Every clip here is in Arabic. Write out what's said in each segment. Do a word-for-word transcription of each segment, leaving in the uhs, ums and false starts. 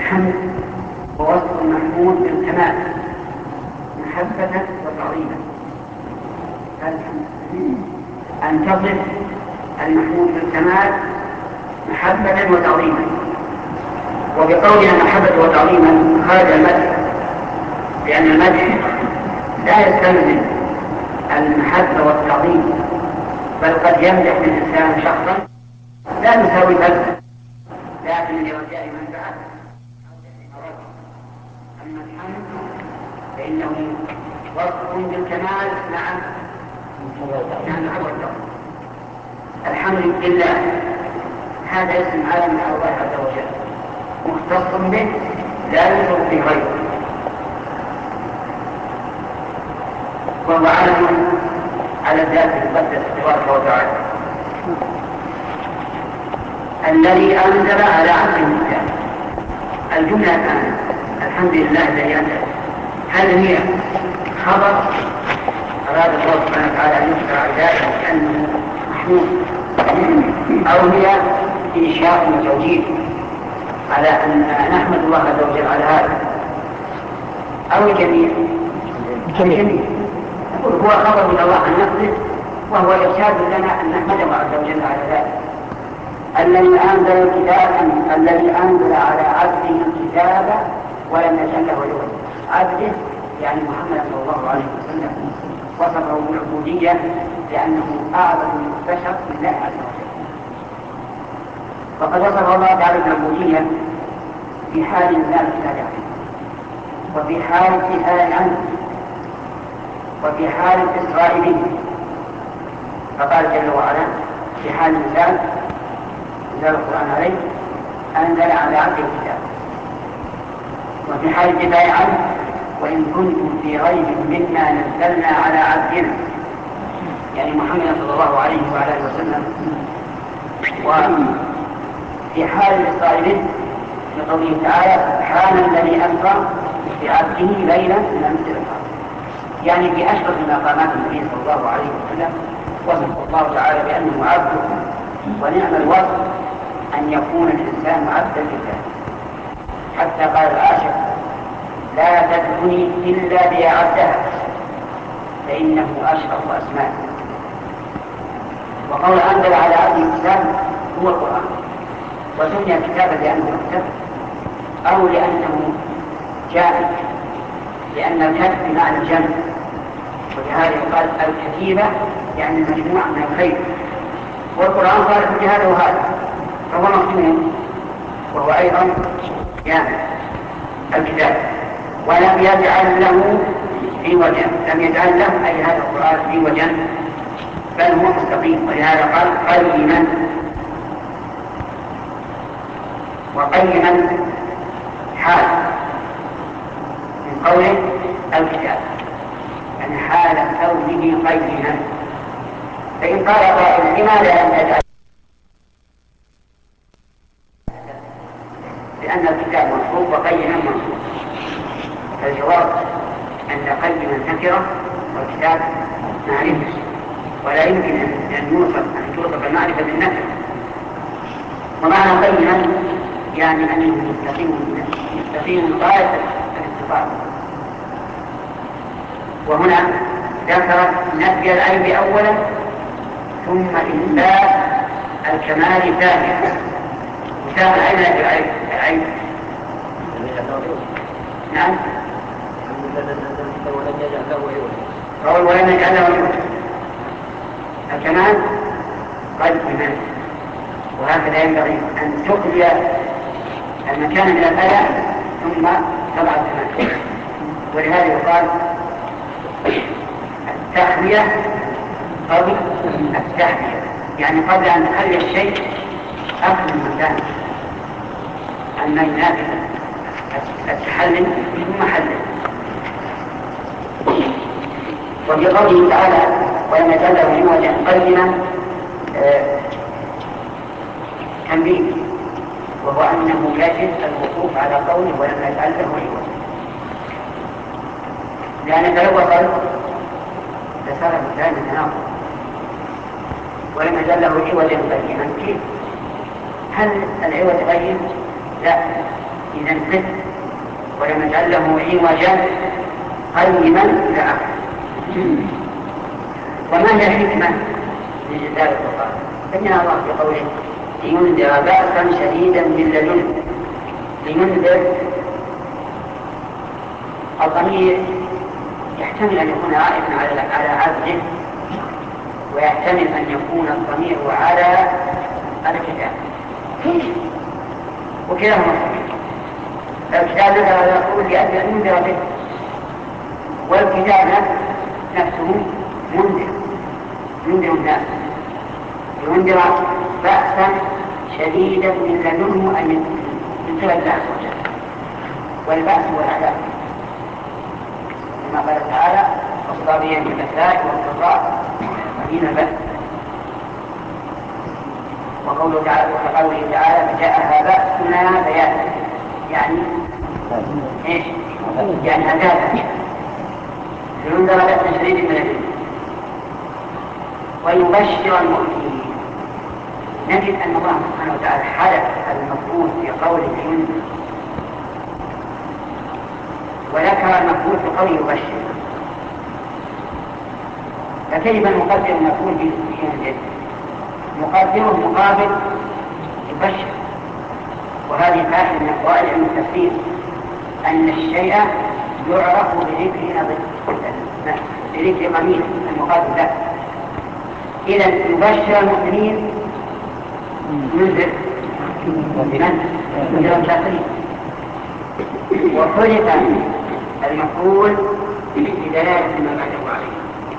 الحمد هو وصف المحمود بالكمال محبة وتعظيما. أن تصف المحمود بالكمال محبة وتعظيما. وبقولنا محبة وتعظيما خارج المدح، لأن المدح لا يستلزم المحبة والتعظيم، بل قد يمدح الإنسان شخصا لا يساوي بذله، لكن لرجاء منفعة. أما الحمد فإنه وصف بالكمال مع محبة. الحمد لله هذا اسم عالم على الله عز وجل مختص به لا يوجد في غيره، وهو عالم على الذات المقدس تبارك وتعالى الذي أنزل على عبده الكتاب. الجملة الآن الحمد لله الذي أنزل، هل هي خبر أراد الله سبحانه وتعالى أن يذكر على ذلك أنه محمود، أو هي إنشاء وتوجيه على أن نحمد الله عز وجل على هذا، أو الجميع؟ الجميع. هو خبر من الله عن نفسه، وهو إرشاد لنا أن نحمده عز وجل على ذلك. الذي أنزل الكتاب الذي أنزل على عبده الكتاب ولم يجعل له عوجا. عبده يعني محمد صلى الله عليه وسلم، وصفه بالعبودية لأنه أعظم البشر لله عز وجل. وقد وصف الله تعالى بالعبودية في حال إنزال الكتاب عليه، وفي حال السؤال عنه، وفي حال الإسراء به. فقال جل وعلا في حال إنزال إنزال القرآن عليه أنزل على عبده الكتاب، وفي حال الدفاع عنه وإن كنتم في ريب مما نزلنا على عبدنا، يعني محمد صلى الله عليه وعلى اله وسلم. وفي حال الإسراء به لقوله تعالى سبحان الذي أسرى بعبده ليلا من المسجد الحرام، يعني في أشرف مقامات النبي صلى الله عليه وسلم وصف الله تعالى بأنه عبده. ونعم الوصف أن يكون الإنسان عبدا لله، حتى قال العاشق لا تدعوني إلا بيا عبدها فإنه أشرف أسماء. وقول أنزل على عبده الكتاب هو القرآن، وسمي كتابا لأنه يكتب أو لأنه جاء، لأن الكتب بمعنى الجمع، ولهذا يقال الكتيبة يعني المجموعة من الخير. والقرآن قال في هذا وهذا، فهو مكتوب وهو أيضا يعني الكتاب. ولم يجعل له في وجه، لم يجعل له أي هذا القرآن في وجه، بل هو مستقيم. ولهذا قال قيما، وقيما حال من قوله الكتاب، يعني حال كونه قيما. فإن قال قائل لماذا لم يجعل؟ لأن الكتاب منصوب وقيما منصوب. فالجواب أن قيما نكرة والكتاب معرفة، ولا يمكن أن يوصف أن توصف المعرفة بالنكرة. ومعنى قيما يعني أنه مستقيم مستقيم غاية الاستقامة. وهنا ذكر نفي العيب أولا ثم إثبات الكمال ثانيا. مثال العيب نفي العيب العيب نعم قول ولم يجعل له عوجا. الكمال قد كمال، وهكذا ينبغي أن تخلي المكان من الأذى ثم تضع الكمال. ولهذا يقال التخلية قبل التحلية، يعني قبل أن تخلي الشيء أخذ المكان، أما ينافي التحلل ثم حلل. وفي قوله تعالى ولم يجعل له عوجا قيما تنبيه، وهو أنه يجب الوقوف على قوله ولم يجعل له عوجا، لأنك لو وصلت لصار مثال التناقض. ولم يجعل له عوجا قيما كيف؟ هل العوج قيم؟ لا، إذا انتهت ولم يجعل له عوجا قيما إلى آخره. وما هي الحكمة من إنزال القرآن؟ بين الله في قوله لينذر بأسا شديدا من لدنه. لينذر الضمير يحتمل أن يكون عائدا على على عبده، ويحتمل أن يكون الضمير على الكتاب، وكلاهما صحيح. الكتاب نذر يقول لأجل أن ينذر به، والكتاب نفسه منذر ينذر الناس، ينذر بأسا شديدا من لدنه أن ينتهي الله عز وجل. والبأس هو العذاب كما قال تعالى والصابرين في البأساء والضراء وحين البأس. وقوله تعالى وقوله تعالى فجاءها بأسنا بياتا، يعني ايش؟ يعني عذابا لينذر بأسا شديدا من لدنه ويبشر المؤمنين. نجد أن الله سبحانه وتعالى حدث المفعول في قوله ينذر، وذكر المفعول في قوله يبشر، فكيف نقدر المفعول بينذر؟ نقدره مقابل يبشر. وهذه فائدة من فوائد علم التفسير، أن الشيء يعرف بذكر بذكر قميص المقابل له. إذا يبشر المؤمنين ينذر من الكافرين، وحرف المفعول بدلالة ما بعده عليه.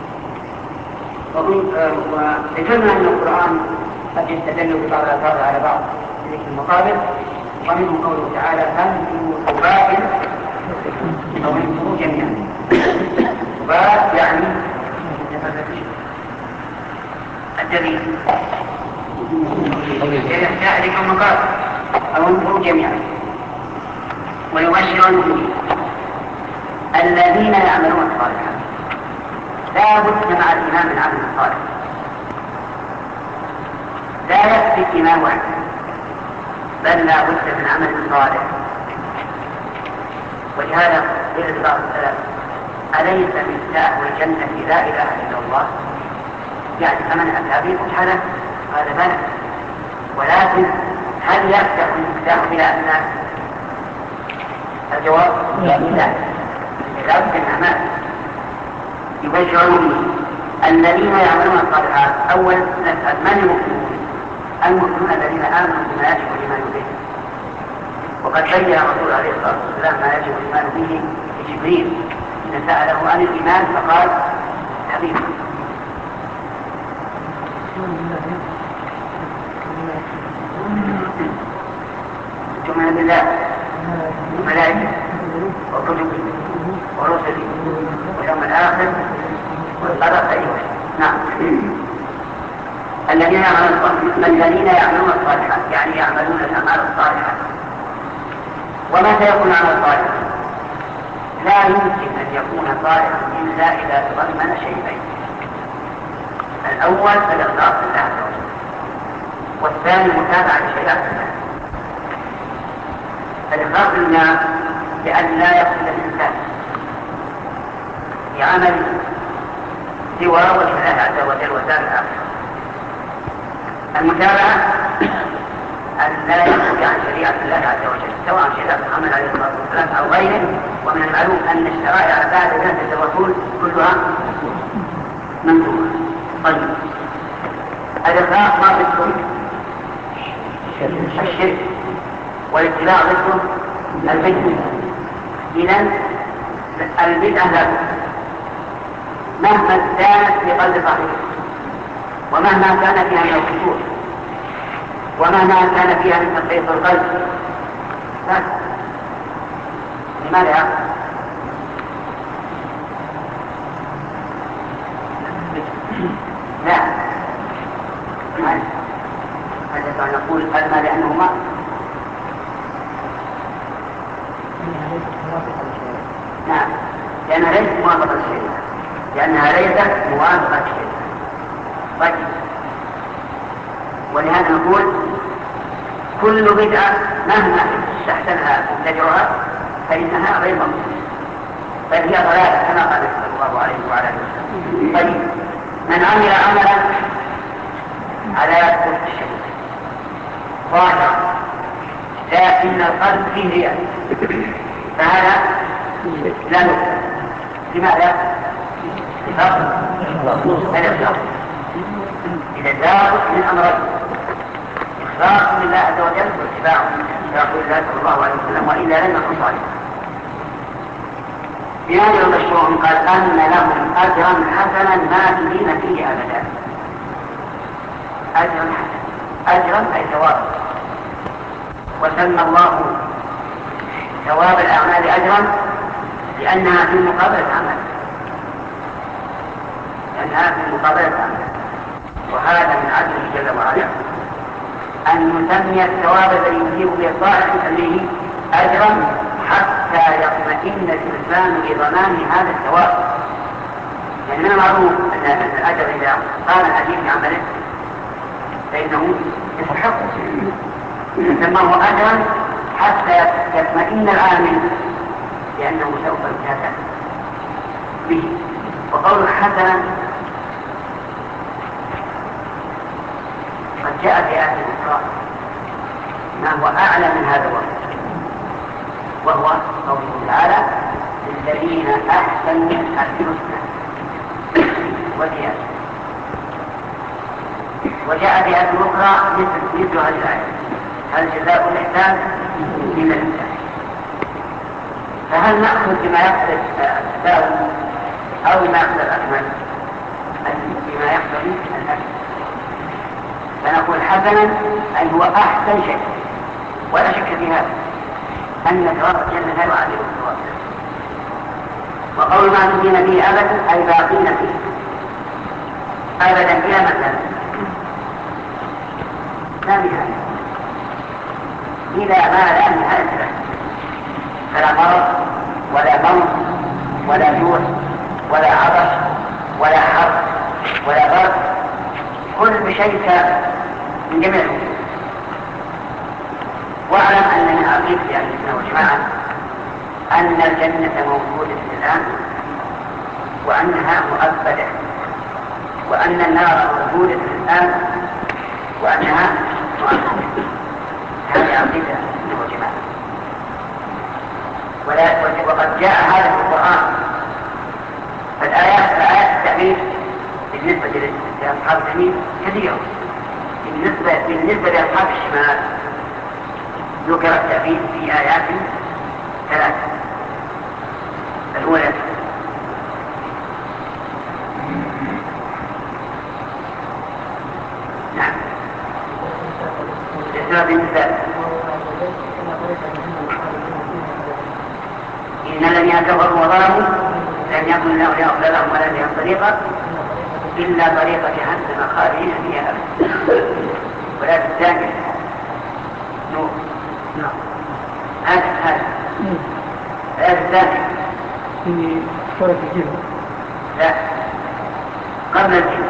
وذكرنا أن القرآن قد يستدل ببعض الألفاظ على بعض ذكر المقابل، ومنه قوله تعالى فانفروا ثبات أو انفروا جميعا. ثبات يعني الدليل يحتاج مقابل أو انفروا جميعا. ويبشر المؤمنين الذين يعملون الصالحات. لا بد مع الإيمان بالعمل الصالح، لا يكفي الإيمان وحده، بل لا بد من عمل صالح. ولهذا قيل لبعض السلف أليس مفتاح الجنة لا إله إلا الله؟ يعني فمن أتى به فتحة قال بلى، ولكن هل يفتح المفتاح بلا أسنان؟ الجواب لا، لا بد من أعمال. يبشر المؤمنين الذين يعملون الصالحات. أول نسأل من المؤمنون؟ المؤمنون الذين آمنوا بما يجب الإيمان به، وقد بين الرسول عليه الصلاة والسلام ما يجب الإيمان به لجبريل إن سأله عن الإيمان فقال حبيب. تؤمن بالله وملائكته وكتبه ورسله واليوم الآخر والقدر خيره. نعم. الذين يعملون الذين يعملون الصالحات يعني يعملون الأعمال الصالحة. وما سيكون عمل صالح؟ لا يمكن أن يكون صالحا إلا إذا تضمن شيئين: الأول الإخلاص لله عز وجل، والثاني متابعة لشريعة الله. الإخلاص لله لأن لا يقصد الإنسان بعمل سوى وجه الله عز وجل والدار الآخرة. المتابعة أن لا يخرج عن شريعة الله عز وجل سواء شريعة محمد عليه الصلاة والسلام أو غيره. ومن المعلوم أن الشرائع بعد ذات الرسول كلها منسوخة. طيب الإخلاص ما ضده الشرك، والاتباع ضده البدعة. إذن البدعة لا بد مهما كانت في قلب صاحبها، ومهما كان فيها من الخشوع، ومهما كان فيها من تقييد القلب. لماذا؟ لا هذا نقول قلنا لأنهما نعم لأنها ليست موافقة للشريعة، لأنها ليست موافقة للشريعة. طيب ولهذا نقول كل بدعة مهما استحسنها مبتدعها فإنها غير مقبولة، بل هي ضلالة كما قال صلى الله عليه وعلى اله وسلم. طيب، من عمل عملا على قصد الشهيد ظاهرا لكن القلب فيه رياء فهذا لا يقبل. لماذا؟ الإخلاص. إذا لابد من أمرين: إخلاص لله عز وجل واتباع رسول الله صلى الله عليه وسلم، وإلا لم يكن صالحا. بهذا المشروع قال أن لهم أجرا حسنا ماكثين فيه أبدا. أجرا حسنا، أجرا أي ثوابا، وسمى الله ثواب الأعمال أجرا لأنها في مقابلة عمل، لأنها في مقابلة عمل. وهذا من عدله جل وعلا أن يسمي الثواب الذي يجيب بإطلاع به أجرا حتى يطمئن الإنسان لضمان هذا الثواب. يعني من المعروف أن الأجر إذا قام الأجير بعمله فإنه يستحق، سماه أجرا حتى يطمئن العامل لأنه سوف يجازى به. وقول حسنا قد جاء في آية أخرى ما هو أعلى من هذا الوصف، وهو قوله تعالى: للذين أحسنوا الحسنى وزيادة. وجاء في آية أخرى مثل هذه الآية: هل جزاء الإحسان إلا الإحسان. فهل نأخذ بما يقتضي التساوي أو بما يقتضي الأكمل؟ بما يقتضي الأكمل. فنقول حسنا أي هو أحسن شيء، ولا شك في هذا أن ثواب الجنة لا يعادل الثواب. وقول معدودين فيه أبدا أي باقين فيه أبدا إلى متى؟ لا نهاية، إلى ما لا نهاية له. فلا مرض ولا موت ولا جوع ولا عطش ولا حر ولا برد، كل شيء من جميع الأمور. واعلم أن من عقيدة أهل السنة والجماعة أن الجنة موجودة الآن وأنها مؤبدة، وأن النار موجودة الآن وأنها مؤبدة. هذه عقيدة أهل السنة والجماعة. وقد جاء هذا في القرآن. فالآيات آيات التعبير بالنسبة لأصحاب اليمين كثيرة، بالنسبة بالنسبة لأصحاب الشمال ذكر التعبير في آيات ثلاثة. الأولى نعم لسبب النساء: إن الذين كفروا وظلموا لم يكن الله ليغفر لهم ولا لهم طريقا إلا طريق جهنم خالدين فيها أبدا. والآية الثانية نور. نعم هذا هذا الآية الثانية في سورة الجن. لا قبل الجن.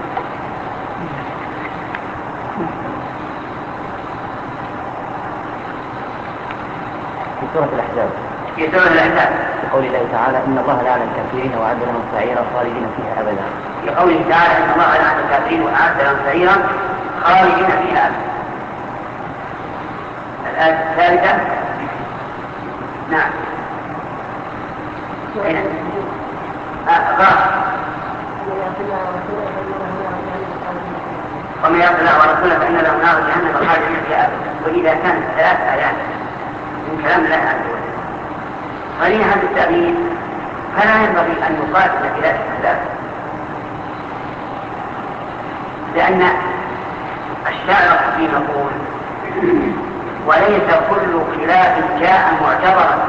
في سورة الأحزاب. في سورة الأحزاب في قول الله تعالى: إن الله لعن الكافرين وأعد لهم سعيرا خالدين فيها أبدا. في قوله تعالى: إن الله لعن الكافرين وأعد لهم سعيرا خالدين فيها أبدا. الآية الثالثة نعم أين؟ آه غار. ومن يطع الله ورسوله فإن له نار جهنم خالدين فيها أبدا. وإذا كانت ثلاث آيات من كلام الله عز وجل صريحا بالتأويل فلا ينبغي أن يقاتل بلا استخلاف، لأن الشاعر الحكيم يقول: وليس كل خلاف جاء معتبرا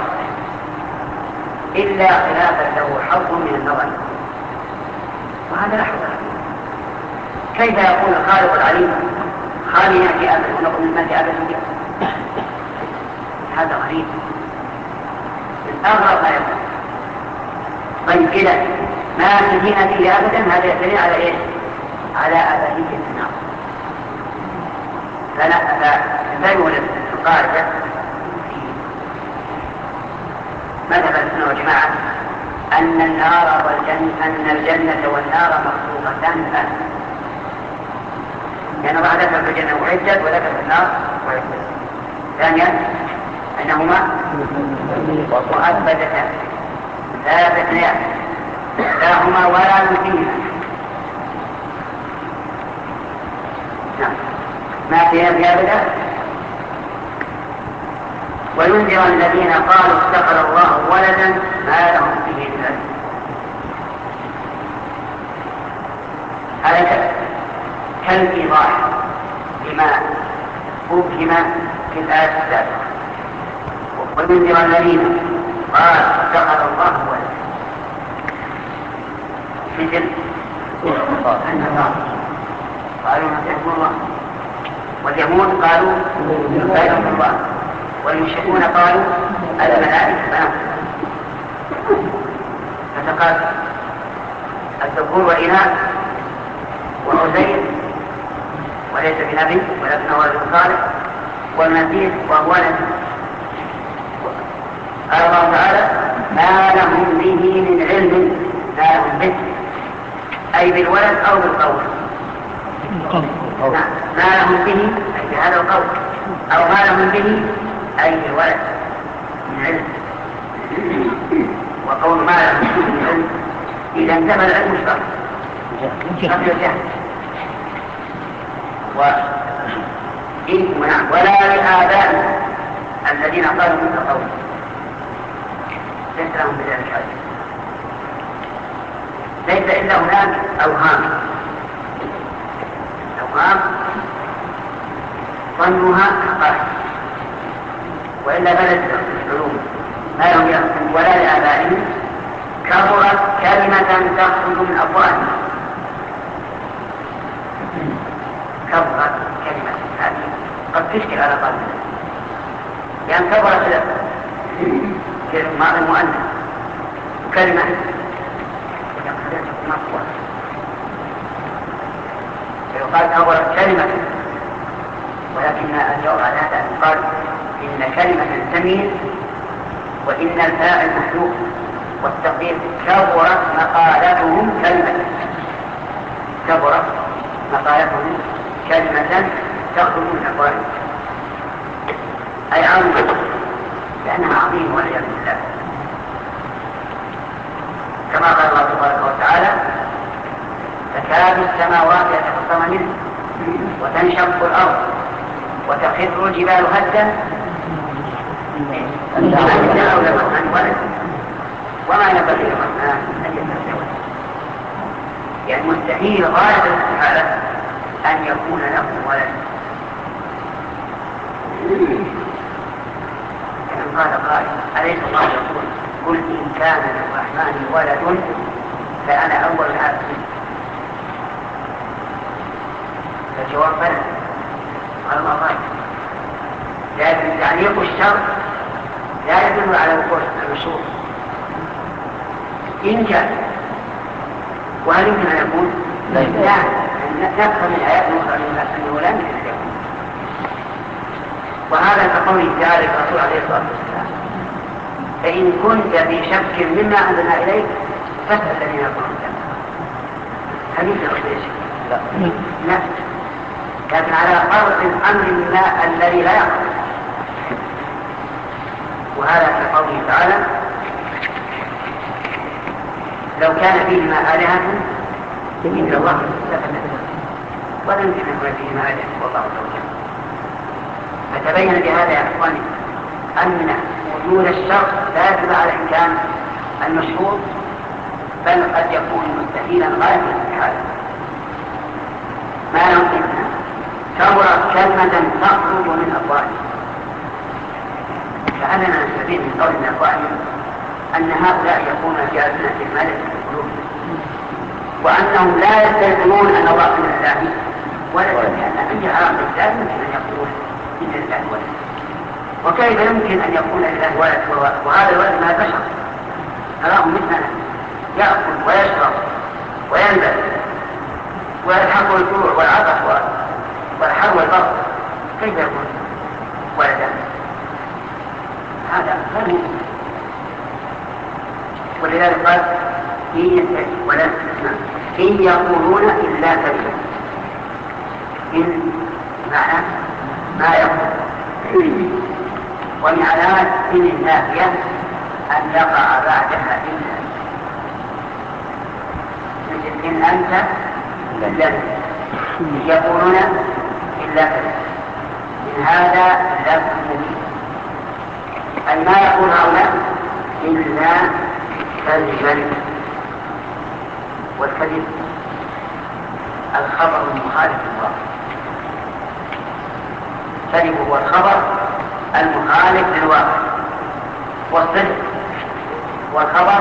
إلا خلافا له حظ من النظر. وهذا لا حظ له. كيف يقول الخالق العليم خالي يأتي أبدا ونقول من مات أبدا؟ هذا غريب من أغرب ما يكون. طيب إذا ما تجينا فيه أبدا هذا يدل على إيش؟ على أبدية النار. فلا فلا يولد القاعدة في مذهب السنة والجماعة أن النار والجنة أن الجنة والنار مخلوقتان الآن، لأن الله ذكر في الجنة أعدت وذكر في النار أعدت. ثانيا أنهما مؤبدتان لا تثنيان لا هما ولا يثنيان. نعم ما فيها زيادة. وينذر الذين قالوا اتخذ الله ولدا ما لهم به علم. هذا كالإيضاح لما أبهم في الآية السابقة. وينذر الذين قالوا اتخذ الله ولدا مثل النصارى قالوا مسيح الله، واليهود قالوا غير الله، والمشركون قالوا الملائكة بنات. فتقال الذكور والإناث وعزير وليس بنبي ولكنه رجل صالح، والمسيح وهو نبي. قال الله تعالى ما لهم به من علم، ما لهم به أي بالولد أو بالقول. ما لهم به أي بهذا القول، أو ما لهم به أي بالولد من علم. وقول ما لهم به من علم إذا انتفى العلم الشرعي قبل الجهل. ولا لآبائهم الذين قالوا مثل قوله ليس لهم بذلك علم، ليس إلا هناك أوهام أوهام ظنها حقائق، وإلا بلد العلوم ما لهم يحكم. ولا لآبائهم كبرت كلمة تخرج من أفواههم. كبرت كلمة هذه قد تشكل على قلبنا، لأن كبرت ماضي مؤنث وكلمة فيقال كبرت كلمة، ولكن الجواب على هذا أن يقال إن كلمة تميل وإن الفاعل محذوف، والتقدير كبرت مقالتهم كلمة، كبرت مقالتهم كلمة تخرج من أفواههم أي عظيمة، لأنها عظيمة والعياذ بالله. كما قال الله تبارك وتعالى تكاد السماوات يتفطرن منه وتنشق الأرض وتخر الجبال هدا أن دعوا للرحمن ولد وما ينبغي للرحمن أن يتخذ ولدا، يعني مستحيل غاية الاستحالة أن يكون له ولد. كما قال قائل أليس الله يقول قل إن كان للرحمن ولد فأنا أول العابدين؟ فالجواب بلى قال الله غير، لكن تعليق الشر لا يدل على وقوع المشروع إن كان. وهل يمكن أن يكون؟ لا، نفهم من آيات أخرى أنه لا يمكن أن يكون. وهذا كقوله تعالى الرسول عليه الصلاة والسلام فإن كنت في شك مما أنزلنا إليك فاسأل الذين يقولون الجنة. هل يمكن أن يشك؟ لا لا، لكن على فرض الأمر ما الذي لا يقع. وهذا كقوله تعالى لو كان فيهما آلهة إلا الله لفسدتا، ولا يمكن أن يكون فيهما آلهة والله عز وجل. فتبين بهذا يا إخواني أن وجود الشر لا يدل على إمكان المشروط، بل قد يكون مستحيلا غاية الاستحالة. ما يمكن كبرت كلمة تخرج من أفواههم. فعلنا نستفيد من قول من أفواههم أن هؤلاء يكونون في ألسنة الملك في القلوب، وأنهم لا يستيقنون أن الله من الله ولا لأن عند عرب الإسلام يمكن أن يقول إن لله ولد، وكيف يمكن أن يكون لله ولد وهذا الولد من البشر نراه مثلنا يأكل ويشرب وينبت ويلحقه الجوع والعطش والحر والبرد، كيف يكون ولدا؟ هذا غير ولذلك قال ولا إن يقولون إلا كذبا. إن معنى ما يقول، ومن علامات إن النافية أن يقع بعدها إلا، مثل إن أنت إلا يقولون إلا كذبا. من هذا لفظ مبين، أي ما يقول هؤلاء إلا كذبا. والكذب الخبر المخالف للواقع، الكذب هو الخبر المخالف للواقع، والصدق هو الخبر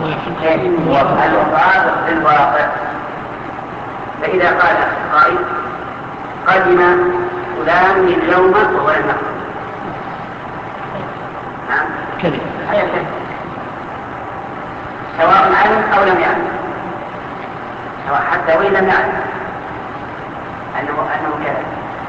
المطابق للواقع. فإذا قال قائل قدم فلان اليوم وهو لم يقل، كذب، هذا كذب سواء علم أو لم يعلم، سواء حتى وإن لم يعلم أنه أنه كذب،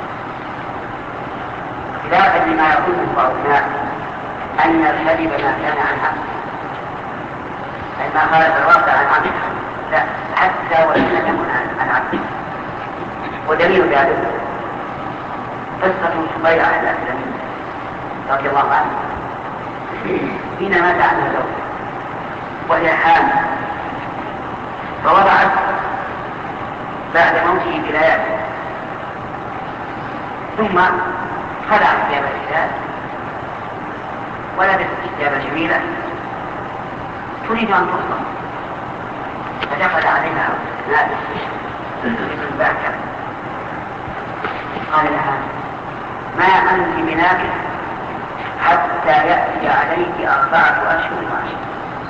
خلافا لما يقوله بعض الناس أن الكذب ما كان عن عمد، أي ما خالف الواقع عن عمد، لا، حتى وإن لم يكن عن عمد. ودليل ذلك قصة سبيعة الأسلمية رضي الله عنه حين مات عنها زوجها وهي حامل، فوضعت بعد موته بليالي، ثم خلعت ثياب الرجال ولبست ثيابا جميلة تريد أن تصبح، فدخل عليها نادي ابن باكر قال لها ما أنت بناكح حتى يأتي عليك أربعة أشهر وعشرة.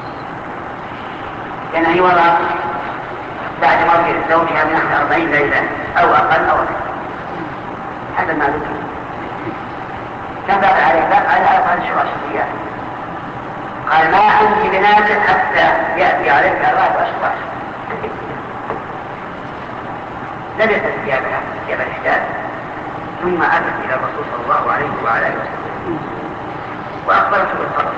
كان هي وضع بعد موت زوجها من نحو أربعين ليلة أو أقل أو أكثر حسب ما ذكر، كان بقى عليه بقى على أربعة أشهر وعشرة. قال ما أنت بناكح حتى يأتي عليك أربعة أشهر وعشرة. لبست ثيابها ثياب الإحداث، ثم أتت إلى الرسول صلى الله عليه وعلى آله وسلم وأخبرته بالخبر،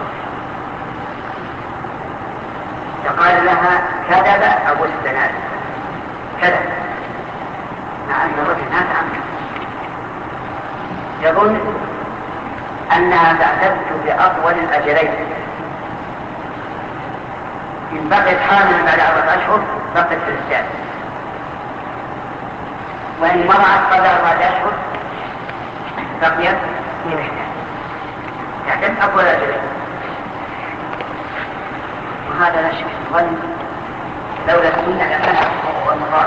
فقال لها كذب أبو السناد، كذب، مع أن الرجل مات عنه، يظن أنها تعتد بأطول الأجلين، إن بقيت حاملا بعد أربعة أشهر بقيت في الإحداث، وإن مرعت قبل أربعة أشهر بقيت في الإحداث، تعتد أطول الأجلين. وهذا لا شك الظن لولا السنة لكان هو المراد،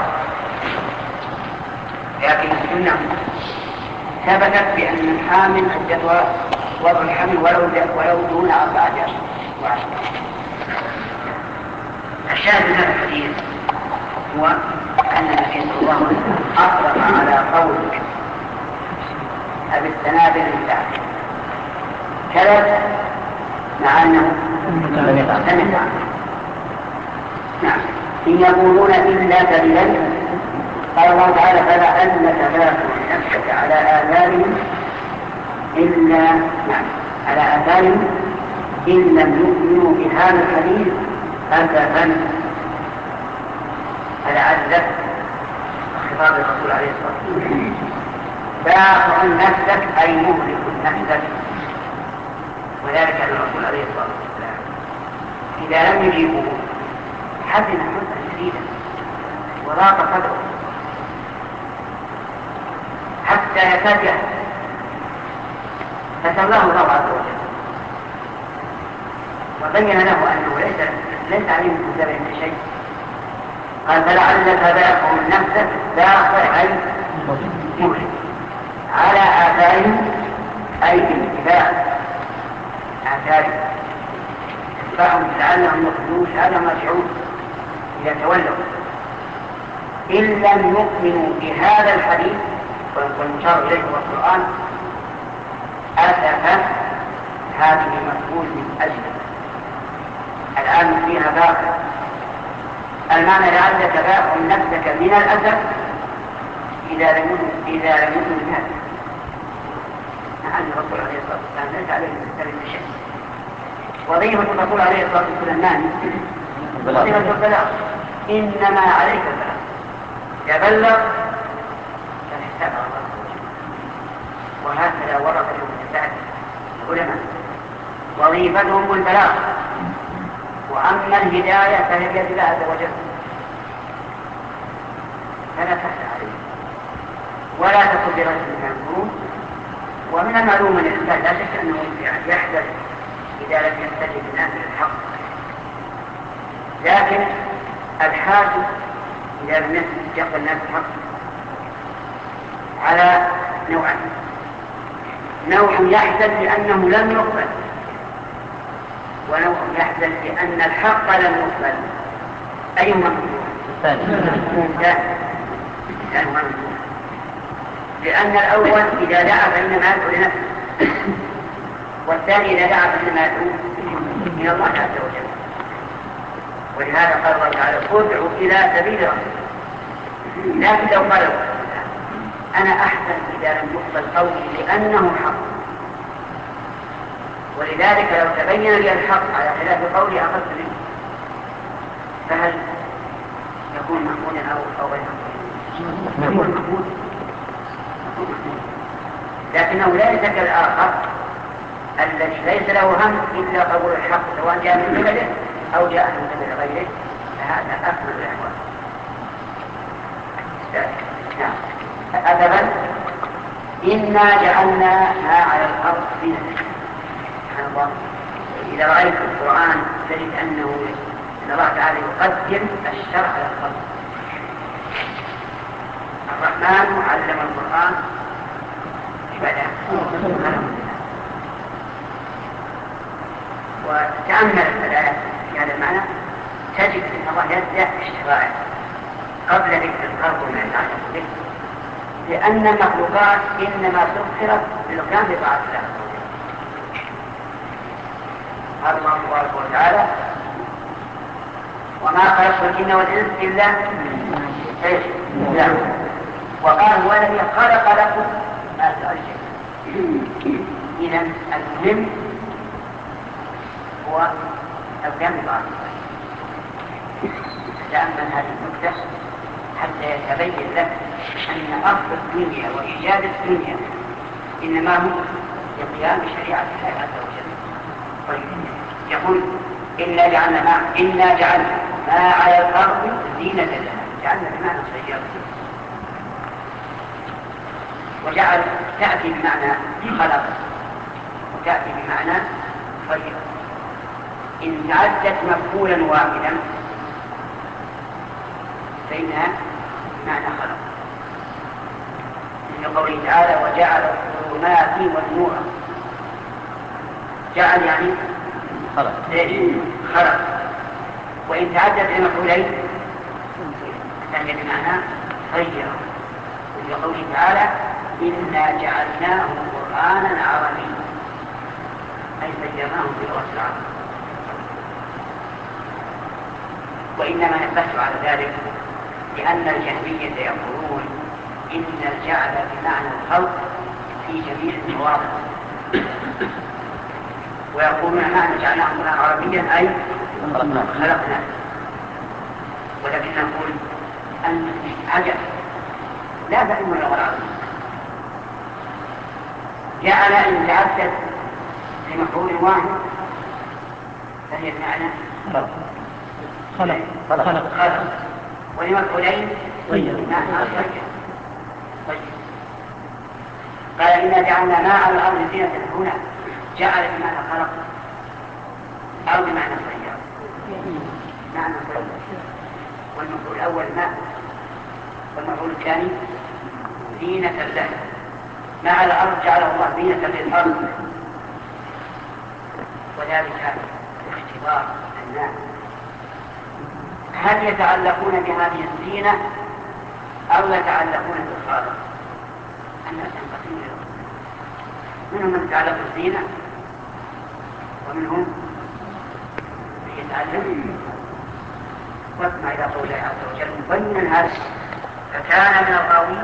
لكن السنة ثبتت بأن الحامل عدتها وضع الحمل ولو ولو دون أربعة أشهر وعشرة. الشاهد من هذا الحديث هو أن النبي صلى الله عليه وسلم أطلق على قول أبي السنابل لله كذب مع أنه لم يتعلم. نعم، إن يقولون إلا كذبا. قال الله تعالى فلعلك باخع نفسك على آثارهم إلا نعم على آثارهم إن لم يؤمنوا بهذا الحديث أسفا. فلعلك خطاب الرسول عليه الصلاة والسلام باخع نفسك أي مهلك نفسك، وذلك أن الرسول عليه الصلاة والسلام إذا لم يجيبوا حزن حزنا شديدا وضاق صدره حتى يتجه، فسلاه الله عز وجل وبين له أنه ليس ليس عليه من ذلك شيء. قال فلعلك باخع نفسك، باخع أي مهلك، على آثارهم أي باتباع آثارهم، اتباعهم لعلهم يخرجون لعلهم يرجعون إذا تولوا، إن لم يؤمنوا بهذا الحديث والمشار إليه هو القرآن. أسفا هذه مفعول من أجل الآن فيها باخع، المعنى لعلك باخع نفسك من الأسف إذا لم إذا لم يؤمنوا بهذا، مع أن الرسول عليه الصلاة والسلام ليس عليه من شيء. وظيفة الرسول عليه الصلاة والسلام وظيفة البلاغ، إنما عليك البلاغ، يبلغ الحساب على الله. وهكذا ورد في العلماء وظيفتهم البلاغ، وأما الهداية فهي بيد الله عز وجل، فلا تحت عليه ولا تكن برجل من القرون. ومن المعلوم ان الانسان لا شك انه يحدث اذا لم يستجب الناس للحق، لكن الحاكم اذا لم يقبل الناس الحق على نوعين: نوع يحدث لانه لم يقبل، ونوع يحدث لان الحق لم يقبل. ايهما الثاني؟ لأن الأول إذا دعا فإنما يدعو لنفسه، والثاني إذا دعا فإنما يدعو من الله عز وجل. ولهذا قال الله تعالى: ادعو إلى سبيل ربك. لكن لو قال أنا أحسن إذا لم يقبل قولي لأنه حق، ولذلك لو تبين لي الحق على خلاف قولي أخذت منه، فهل يكون محمودا أو غير محمود؟ يكون محمود، لكنه ليس كالآخر الذي ليس له هم إلا قبول الحق سواء جاء من قبله أو جاء من قبل غيره، فهذا أكمل الأحوال. نعم. أدبا: إنا جعلنا ما على الأرض زينة. سبحان الله، إذا رأيت القرآن تجد أنه إن الله تعالى يقدم الشرع على الخلق. الرحمن علم القرآن وتأمل الآيات في هذا المعنى تجد أن الله يبدأ بالشرائع قبل ذكر الخلق وما يتعلق به، لأن المخلوقات إنما سخرت للقيام بطاعة الله. قال الله تبارك وتعالى: وما خلقت الجن والإنس إلا ليعبدون. وقال: هو الذي خلق لكم ما ترجون. إذن المهم هو القيام بطاعة الله. تأمل هذه النكتة حتى يتبين لك أن أصل الدنيا وإيجاد الدنيا إنما هو القيام بشريعة الله عز وجل. طيب، يقول: إنا جعلنا ما إنا جعلنا ما على الأرض زينة لها. جعلنا بمعنى سيارة، وجعل تأتي بمعنى خلق، وتأتي بمعنى خير. إن تعدت مفعولا واحدا فإنها بمعنى خلق، من قوله تعالى: وجعل الظلمات والنور. جعل يعني خلق، خلق. وإن تعدت المفعولين فهي بمعنى خير، من قوله تعالى: إنا جعلناه قرآنا عربيا، أي سيرناه بلغة العرب. وإنما نبهت على ذلك لأن الجهمية يقولون إن الجعل بمعنى الخلق في جميع المواضع، ويقولون معنى جعلناه قرآنا عربيا أي خلقناه. ولكن نقول أن عجب لا تهم اللغة العربية. جعل إن تعدت لمفعول واحد فهي بمعنى خلق، خلق خلق خلق، ولمفعولين بمعنى خلق. طيب، قال: إنا جعلنا ما على الأرض زينة. هنا جعل بمعنى خلق أو بمعنى خير؟ معنى خير. والمفعول الأول ماء، والمفعول الثاني زينة له. ما على الأرض جعله الله زينة للأرض، وذلك اختبار الناس هل يتعلقون بهذه الزينة أو يتعلقون بالخالق. الناس ينقسمون إلى منهم من يتعلق بالزينة ومنهم من يتعلق. واسمع إلى قول الله عز وجل مبينا هذا: فكان من الغاوين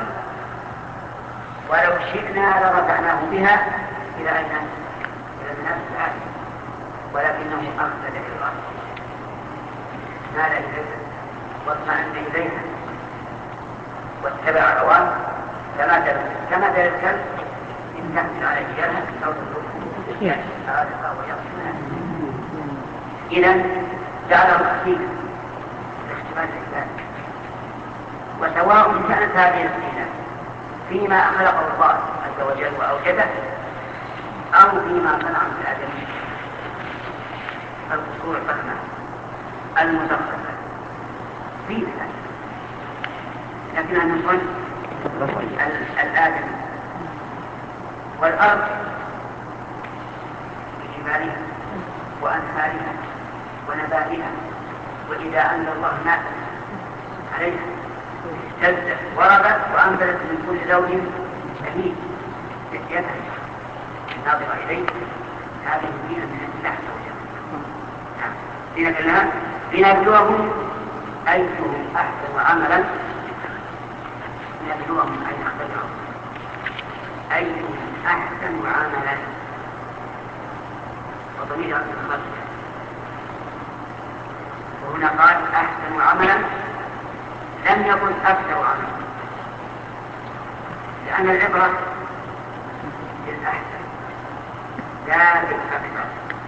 ولو شئنا لرفعناه بها إلى أين؟ إلى الناس العالم. ولكنه أخذ للأرض مال إليها واطمأن إليها واتبع الأوامر كما كما دار الكلب إن تحمل عليه يلهث أو تتركه هذا هو يصل. إذا جعله خفيفا لاختبار الإنسان، وسواء كانت هذه الزينة فيما خلقه الله عز وجل وأوجده أو فيما صنع من الآدمي القصور الفخمة المزخرفة فيه ذلك، لكنها من صنع الآدمي. والأرض بجبالها وأنهارها ونباتها، وإذا أنزل الله ماء عليها اهتزت وربت وأنزلت من كل زوج شهيد يدها الناظرة إليه. هذه زينة من عند الله عز وجل. نعم، زينة الله لنبلوهم أيهم أحسن عملا، لنبلوهم أي نختبرهم أيهم أحسن عملا، وضمير أصل الخلق. وهنا قال أحسن عملا، لم يكن أكثر عملا، لأن العبرة بالأحسن لا بالأكثر.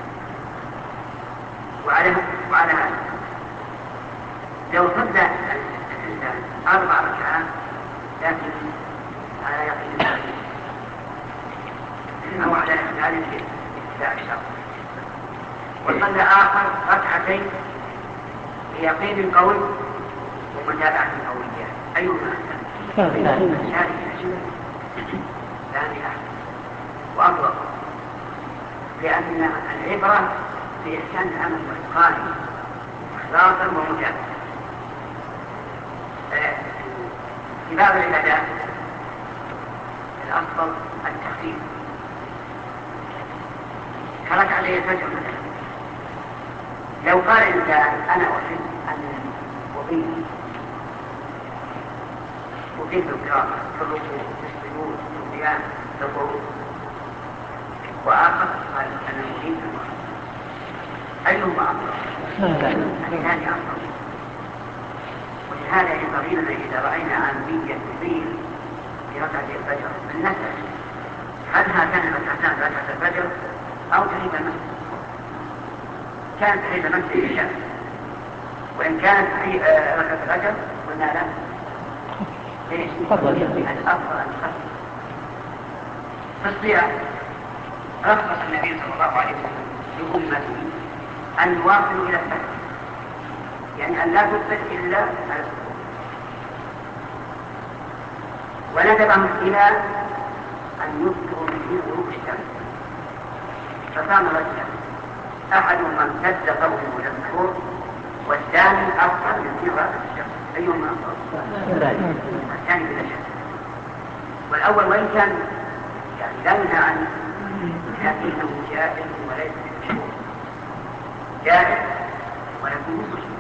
وعلى وعلى هذا لو صلى الإنسان أربع ركعات لكن على يقين أو على إحسان اتباع الشرع، وصلى آخر ركعتين بيقين قوي ومتابعة قوية، أيهما أحسن؟ ثاني أحسن وأفضل، لأن العبرة بإحسان العمل والإتقان إخلاصا ومتابعة. في بعض العبادات الأفضل التخفيف، كركعة عليه الفجر مثلا. لو قال الإنسان أنا أحب أن أطيل أطيل في القراءة في الركوع في السجود في القيام في القعود، وآخر قال أنا أريد في الوقت، أيهما أفضل؟ الثاني أفضل. ولهذا ينبغي لنا إذا رأينا عامية تطيل في ركعة الفجر أن نسأل هل هاتان ركعتان ركعة الفجر أو تحية المسجد؟ كانت تحية المسجد الشمس، وإن كانت ركعة الفجر قلنا لا، ليش؟ الأفضل أن نخفف. في الصيام رخص النبي صلى الله عليه وسلم لأمته أن يواصلوا إلى السحر، يعني أن لا تفطر إلا على السحر، وندبهم إلى أن يفطروا من غروب الشمس. فصام رجلا أحدهم امتد قومه إلى السحور والثاني أفطر من حين غابت الشمس، أيهما أفضل؟ الثاني بلا شك. والأول وإن كان يعني لا ينهى عنه لكنه جائز وليس بمشروع، جائز ولكنه مشروع.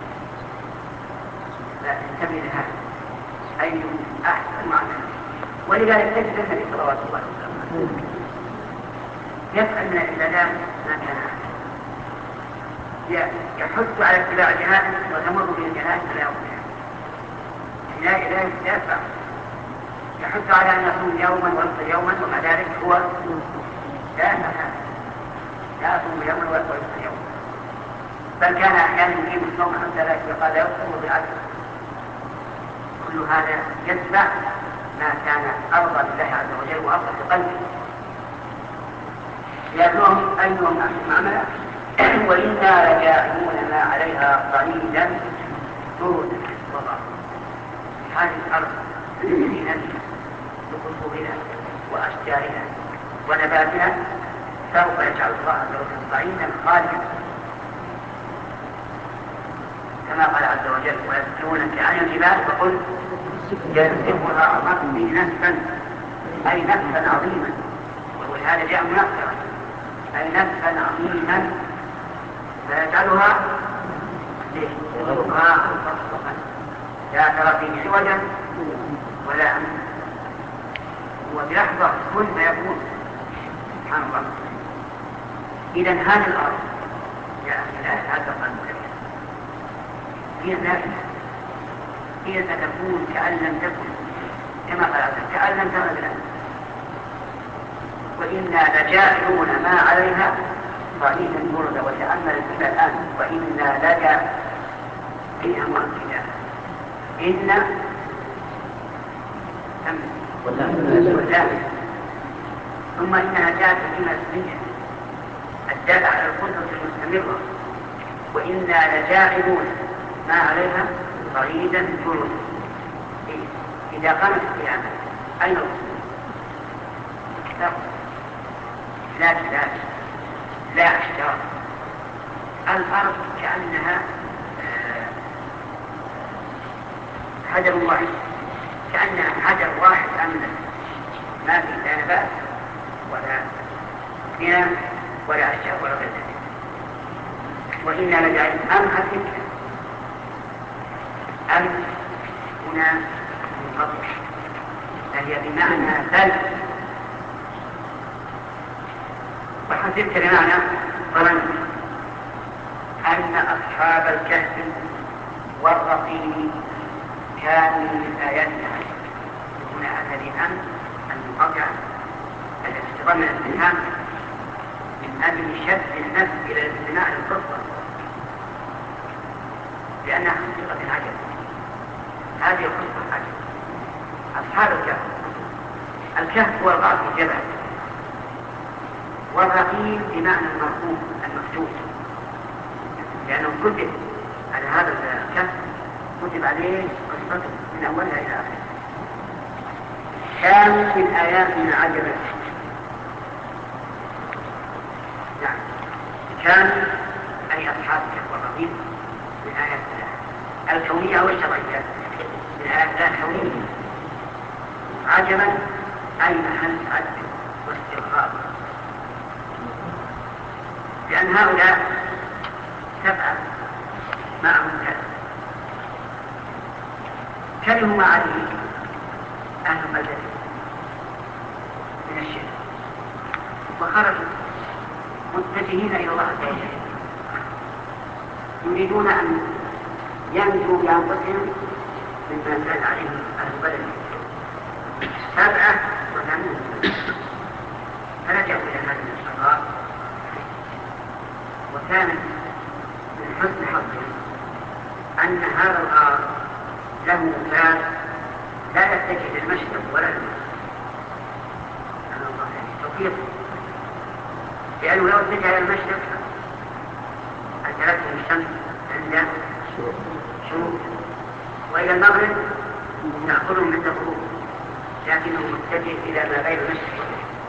فانتبه لهذا أيهم أحسن عملا. ولذلك تجد النبي صلوات الله وسلامه يفعل من العبادات ما كان أحسن، يحث على اتباع جنائز وتمر به الجنائز فلا يومها، لا لا يدافع، يحث على أن يصوم يوما ويفطر يوما، ومع ذلك هو لا يفعل، لا يصوم يوما ويفطر يوما، بل كان أحيانا يقيم الصوم حتى لا يقال يفطر بالعدل. كل هذا يتبع ما كان أرضى لله عز وجل وأفضل بقلبه. لأنهم أيهم أحسن عملا وإنا لجاعلون ما عليها صعيدا جردا وضعا. هذه الأرض زينتها بقصورها وأشجارها ونباتها سوف يجعل الله عز وجل صعيدا خالدا، كما قال عز وجل ويسألونك عن الجبال فقل ينسفها ربي نسفا، أي نسفا عظيما، ولهذا جاء منكرا أي نسفا عظيما، فيجعلها غرقاء صفصفا لا ترى فيه عوجا ولا أمتا، وبلحظة كن فيكون. سبحان الله. إذا هذه الأرض جاء في الآية هذا قال هي ذلك هي ستكون كأن لم تكن كما قال كأن لم تغن الآن وإنا لجاعلون ما عليها صعيدا جردا وتأمل الجملة الآن وإنا لجا فيها مؤكدا إن واللام ثم إنها جاءت بما اسمية الدالة على القدرة المستمرة وإنا لجاعلون ما عليها صعيدا جردا إذا قامت القيامة أين لا لا لا لا اشتراك الأرض كأنها حجر واحد كأنها حجر واحد أملا ما في لا نبات ولا بناء ولا أشجار ولا غير ذلك وإنا لجعل أم حسبت أم هنا منقطع فهي بمعنى بل وحسبت بمعنى ظننت أن أصحاب الكهف والرقيم كانوا من آياتنا هنا هذه أم المقاطعة التي تضمن الاستفهام من أجل شد النفس إلى الاستماع للقصة لأنها حقيقة العجب هذه القصة العجب أصحاب الكهف الكهف هو الغار في الجبل والرقيم بمعنى المرقوم المكتوب لأنه كتب على هذا الكهف كتب عليه قصته من أولها إلى آخرها كانوا من آياتنا عجبا يعني كانوا أي أصحاب الكهف والرقيم من آيات الله الكونية والشرعية من آيات الله الكونية عجبا أي محل عجب واستغراب لأن هؤلاء سبعة معهم كذب كلموا ما عليه أهل بلدة من الشرك وخرجوا متجهين إلى الله عز وجل يريدون أن ينجوا بأنفسهم مما نزل عليهم أهل بلدة سبعة وثمانون فرجعوا إلى هذه الصغار وكان من حسن حظهم أن هذا الغار له باب لا يتجه للمشرق ولا للمغرب أنا الله توفيق لأنه لو اتجه إلى المشرق أدركهم الشمس عند شروق وإلى المغرب تأخذهم عند غروب لكنه متجه إلى ما بين المشرق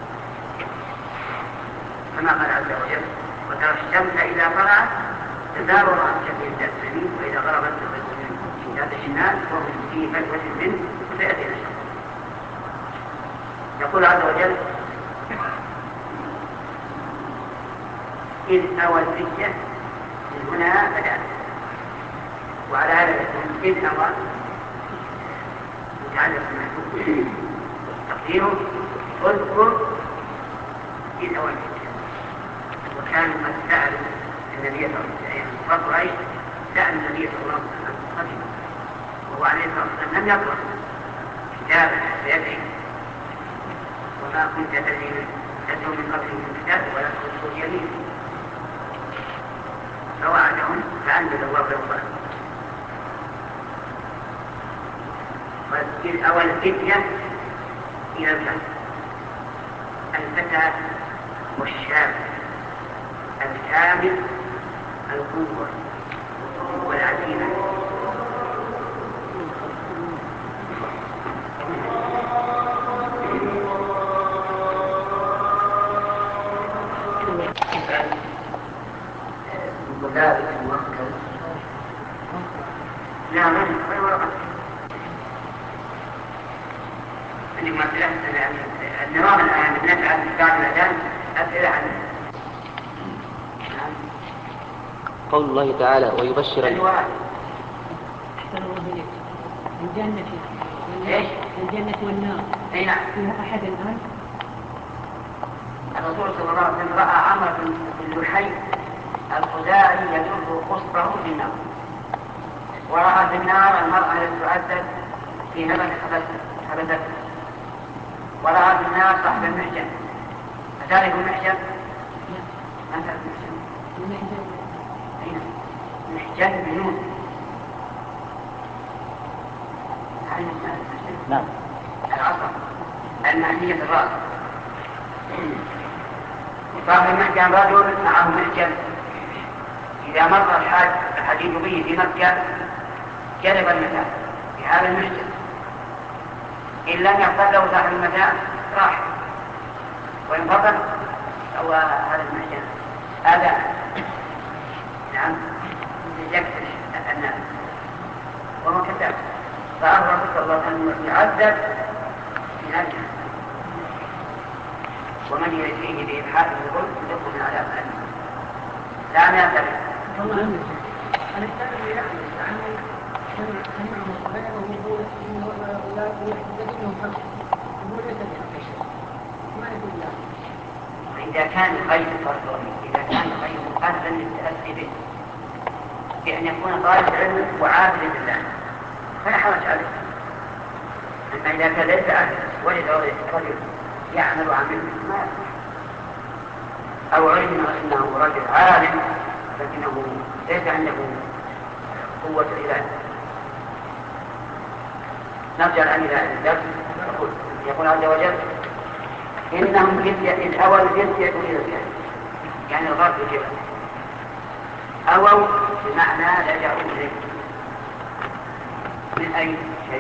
كما قال عز وجل وترى الشمس إذا طلعت تزاور عن كثير ذات اليمين وإذا غربت تغرب من ذات الشمال وهم في فجوة منه فيأتي الشمس يقول عز وجل إذ أوى الفتية من هنا بدأت وعلى هذا يكون إذ أوى متعلق بالمحدود تقديره اذكر إذ أوى الفتية وكانوا قد سألوا النبي صلى الله عليه وسلم وقريش سأل النبي صلى الله عليه وسلم قدما وهو عليه الصلاة والسلام لم يقرأ كتابا بيده وما كنت تدري تدعو من قبل من كتاب ولا تخصص يمين فوعدهم فأنزل الله بالقرآن وإذ أوى الفتية إلى الكهف الفتى والشاب الكامل القوة والعزيمة ذلك الموكل لا غير ورقة عندكم أسئلة النظام الآن نفعل بعد الأذان أسئلة عنه قول الله تعالى ويبشر الجنة ايش؟ الجنة والنار اي نعم فيها أحد الآن الرسول صلى الله عليه وسلم رأى عمرو بن لحي الخزاعي يجر خصبه في النار، ورأى في النار المرأة التي تعذب في هبة حبستها، ورأى في النار صاحب المحجن. أتعرف المحجن؟ ما تعرف المحجن؟ أين؟ محجن بنون. نعم. العصا المهدية الرأس. صاحب المحجن رجل معه محجن، إذا مر الحاج الحديد به في مكة جلب المتاع بهذا المحجن، إن لم يحصل له صاحب المتاع راح، وإن فضل أو هذا المحجن هذا نعم يكفر الناس وهو كذاب. فأمر صلى الله عليه وسلم يعذب في هذه، ومن يأتيه بإلحاد الظلم يذقه من عذاب أليم. لا نعترف. إذا كان غير فرض، إذا كان غير أهلا للتأسي به بأن يكون طالب علم وعابد لله فلا حرج عليه. أما إذا كان ليس أهلا وجد رجل يعمل عمل ما أو علم أنه رجل عالم لكنه ليس عنده قوة العلاج. نرجع الآن إلى الدرس. يقول, يقول عز وجل إنهم فتية إذ أووا فتية إلى الكهف، يعني الغرب الجبل. أووا بمعنى لجأوا إليه. من أي شيء؟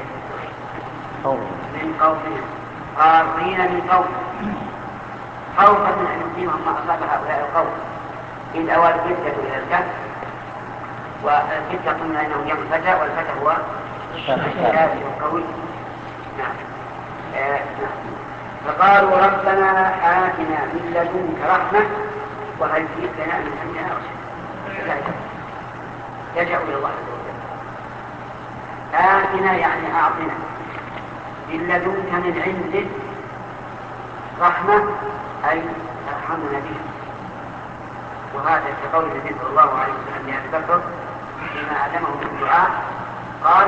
من قومهم، غارين من قوم، خوفا من أن يصيبهم ما أصاب هؤلاء القوم. إذ أووا فتية إلى الكهف، والفتية قلنا أنهم يوم الفتى، والفتى هو الشاب القوي. نعم. آه نعم. فقالوا ربنا آتنا من لدنك رحمة وهل لنا من أمرنا رشدا. يلجأ إلى الله عز وجل. آتنا يعني أعطنا من لدنك من عندك رحمة أي ارحمنا به. وهذا كقول النبي صلى الله عليه وسلم لأبي بكر فيما علمه من الدعاء قال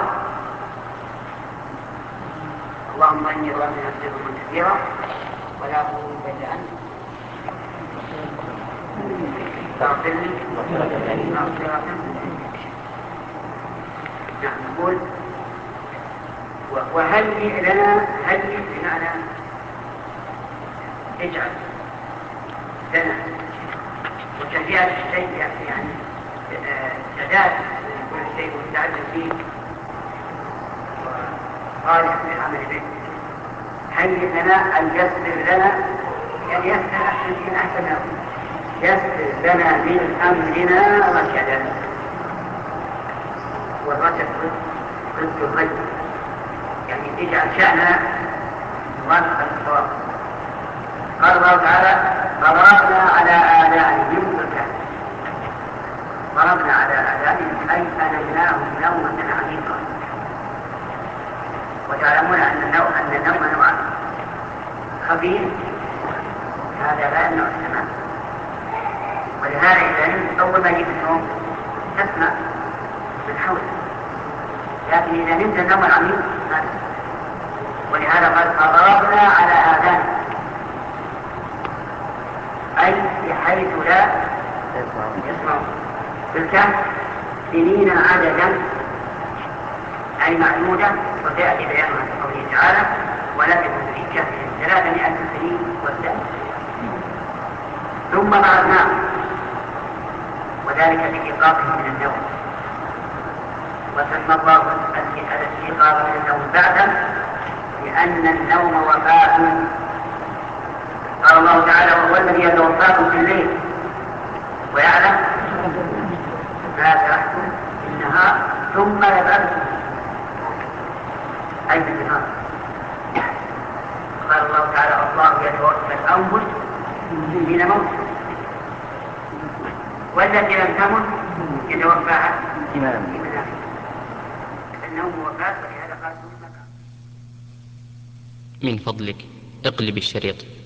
اللهم إني ظلمت نفسي ظلما كثيرا ولا أقول إلا أنت فاغفر لي مغفرة. نعم. نقول وهل لنا هل بمعنى اجعل لنا، وتهيئة الشيء يعني تعداد كل شيء وتعدد فيه صالح للعمل به. هيئ لنا أن يسر لنا، يعني يسر أحسن أحسن يسر لنا من أمرنا رشدا. والرشد ضد الغي، يعني اجعل شأننا موافقا للصواب. قال الله تعالى ضربنا على آذانهم في الكهف. ضربنا على آذانهم أي أنمناهم نومة عميقة. وتعلمون أن النوم أن النوم نوعان، خفيف هذا لا يمنع السماع، ولهذا إذا نمت أول ما يجيك النوم تسمع من حولك، لكن إذا نمت النوم العميق ما تسمع. ولهذا قال فضربنا على آذانهم أي بحيث لا يسمعون. في الكهف سنين عددا أي معدودة، وسيأتي بيانها في قوله تعالى ولكن في كهفهم ثلاثمائة سنين وازدادوا ثم بعثناهم، وذلك لإيقاظهم من النوم. وسمى الله الاستيقاظ من النوم بعدا لأن النوم وفاة. قال الله تعالى وهو الذي يتوفاكم في الليل ويعلم ما جرحتم في النهار ثم يبعثكم أي في النهار. قال الله تعالى الله يتوفى الأنفس حين موتها والتي لم تمت يتوفاها في منامها. النوم وفاة، ولهذا قال ثم. من فضلك اقلب الشريط.